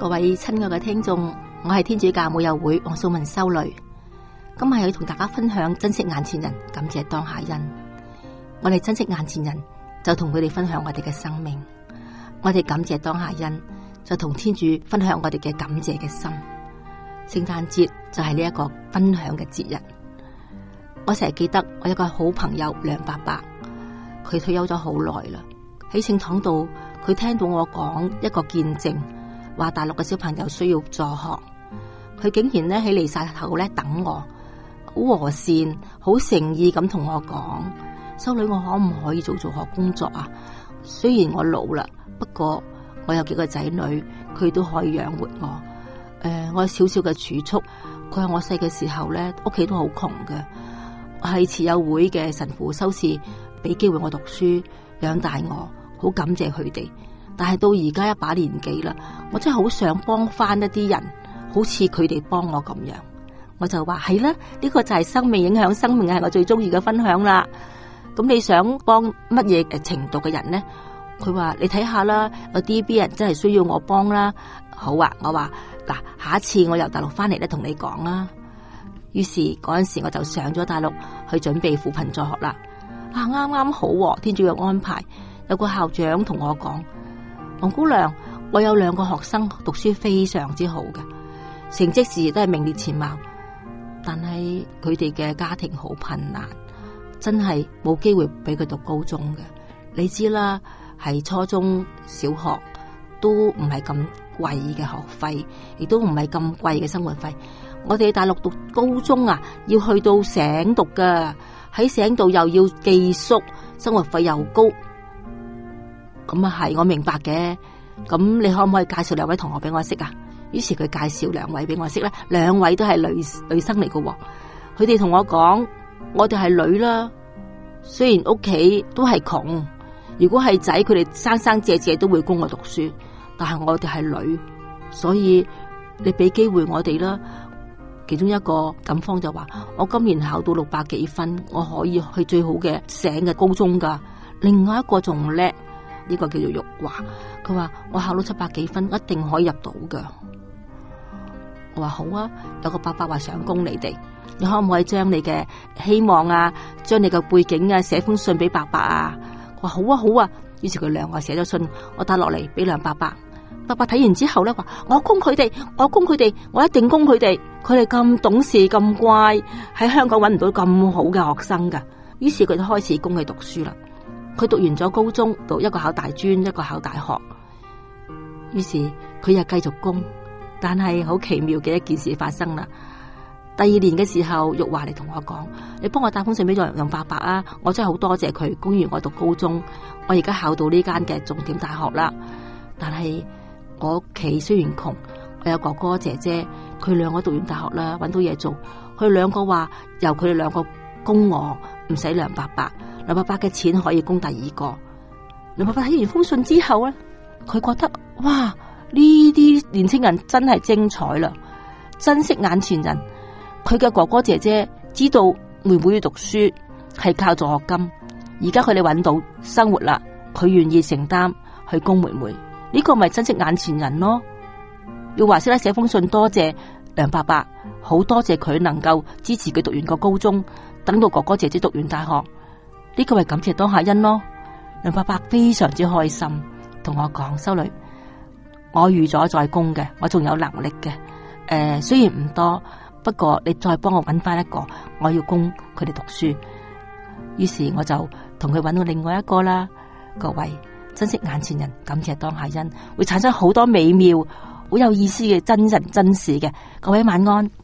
各位親愛嘅聽眾，我係天主教母幼會黃素文修女，今日要同大家分享珍惜眼前人，感謝當下恩。我哋珍惜眼前人，就同佢哋分享我哋嘅生命；我哋感謝當下恩，就同天主分享我哋嘅感謝嘅心。聖誕節就係呢一個分享嘅節日。我成日記得我有個好朋友梁伯伯，佢退休咗好耐啦。喺聖堂度，佢聽到我講一個見證，話大陸嘅小朋友需要助學，佢竟然咧喺彌撒後咧等我，好和善、好誠意咁同我講：修女，我可唔可以做助學工作啊？雖然我老啦，不過我有幾個仔女，佢都可以養活我。我有少少嘅儲蓄。佢話我細嘅時候咧，屋企都好窮嘅，係慈幼會嘅神父修士俾機會我讀書，養大我。好感謝佢哋，但係到而家一把年紀啦，我真係好想幫翻一啲人，好似佢哋幫我咁樣。我就話係啦，呢個就係生命影響生命，係我最中意嘅分享啦。咁你想幫乜嘢嘅程度嘅人呢？佢話你睇下啦，有啲人真係需要我幫啦。好啊，我話嗱，下一次我由大陸翻嚟咧，同你講啦。於是嗰陣時我就上咗大陸去準備扶貧助學啦。啱啱好，天主嘅安排。有個校長同我講：黃姑娘，我有2個學生讀書非常之好嘅，成績時都係名列前茅，但係佢哋嘅家庭好困難，真係冇機會俾佢讀高中嘅。你知啦，係初中小學都唔係咁貴嘅學費，亦都唔係咁貴嘅生活費。我哋喺大陸讀高中啊，要去到省讀噶，喺省度又要寄宿，生活費又高。咁啊係，我明白嘅。咁你可唔可以介紹2位同學俾我識啊？於是佢介紹2位俾我識咧，2位都係女生嚟嘅。佢哋同我講：我哋係女啦，雖然屋企都係窮，如果係仔，佢哋生生借借都會供我讀書，但係我哋係女，所以你俾機會我哋啦。其中一個錦芳就話：我今年考到600幾分，我可以去最好嘅省嘅高中噶。另外一個仲叻。呢個叫做玉華，佢話我考到700幾分，一定可以入到噶。我話好啊，有個伯伯話想供你哋，你可唔可以將你嘅希望啊，將你嘅背景啊，寫封信俾伯伯啊？我話好啊，好啊。於是佢2個寫咗信，我打落嚟俾梁伯伯。伯伯睇完之後咧，話我供佢哋，我供佢哋，我一定供佢哋。佢哋咁懂事咁乖，喺香港搵唔到咁好嘅學生噶。於是佢就開始供佢讀書啦。佢讀完咗高中，讀一個考大專，一個考大學。於是佢又繼續供，但係好奇妙嘅一件事發生啦。第2年嘅時候，玉華嚟同我講：你幫我打封信俾楊伯伯啊！我真係好多謝佢供完我讀高中，我而家考到呢間嘅重點大學啦。但係我屋企雖然窮，我有哥哥姐姐，佢2個讀完大學啦，搵到嘢做。佢2個話由佢哋2個供我，唔使梁伯伯。梁伯伯嘅錢可以供第2個。梁伯伯睇完封信之後咧，佢覺得哇，呢啲年青人真係精彩啦！珍惜眼前人。佢嘅哥哥姐姐知道妹妹要讀書係靠助學金，而家佢哋搵到生活啦，佢願意承擔去供妹妹。呢個咪珍惜眼前人咯。要話識得寫封信多謝梁伯伯，好多謝佢能夠支持佢讀完個高中，等到哥哥姐姐讀完大學。呢個係感謝當下恩咯。梁伯伯非常之開心，同我講：修女，我預咗再供嘅，我仲有能力嘅。雖然唔多，不過你再幫我搵翻一個，我要供佢哋讀書。於是我就同佢搵到另外一個啦。各位，珍惜眼前人，感謝當下恩，會產生好多美妙、好有意思嘅真人真事嘅。各位晚安。